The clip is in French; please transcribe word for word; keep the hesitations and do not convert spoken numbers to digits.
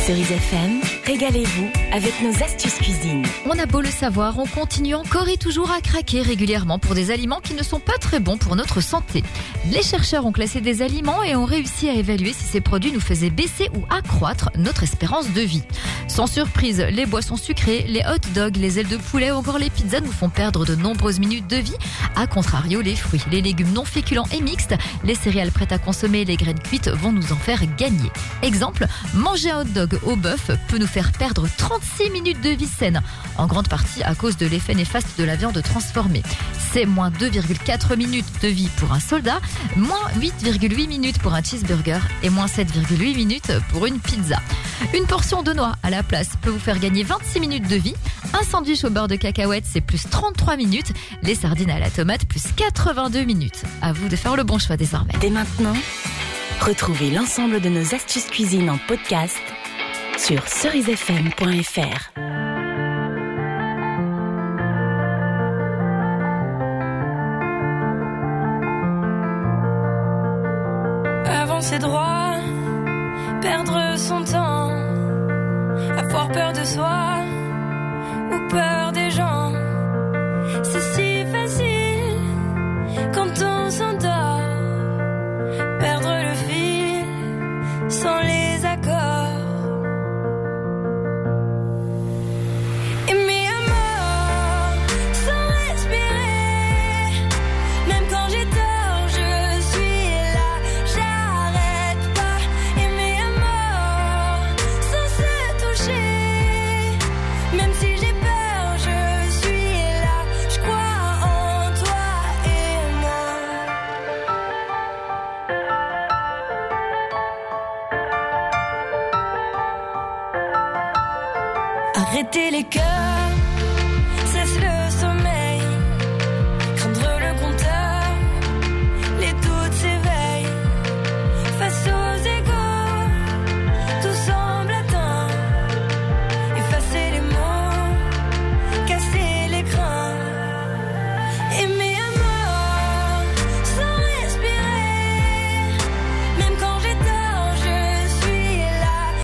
Cerise F M, régalez-vous avec nos astuces cuisine. On a beau le savoir, on continue encore et toujours à craquer régulièrement pour des aliments qui ne sont pas très bons pour notre santé. Les chercheurs ont classé des aliments et ont réussi à évaluer si ces produits nous faisaient baisser ou accroître notre espérance de vie. Sans surprise, les boissons sucrées, les hot dogs, les ailes de poulet ou encore les pizzas nous font perdre de nombreuses minutes de vie. A contrario, les fruits, les légumes non féculents et mixtes, les céréales prêtes à consommer et les graines cuites vont nous en faire gagner. Exemple, manger un hot dog au bœuf peut nous faire perdre trente-six minutes de vie saine, en grande partie à cause de l'effet néfaste de la viande transformée. C'est moins deux virgule quatre minutes de vie pour un soldat, moins huit virgule huit minutes pour un cheeseburger et moins sept virgule huit minutes pour une pizza. Une portion de noix à la place peut vous faire gagner vingt-six minutes de vie. Un sandwich au beurre de cacahuète, c'est plus trente-trois minutes. Les sardines à la tomate, plus quatre-vingt-deux minutes. À vous de faire le bon choix désormais. Dès maintenant, retrouvez l'ensemble de nos astuces cuisine en podcast sur cerise f m point f r. Avancer droit, perdre son temps, avoir peur de soi ou peur des gens. C'est si facile quand on s'endort, perdre le fil sans les accords. Aimer à mort sans respirer, même quand j'ai tort, je suis là, j'arrête pas. Aimer à mort sans se toucher, même si j'ai peur, je suis là, je crois en toi et moi. Arrêtez les cœurs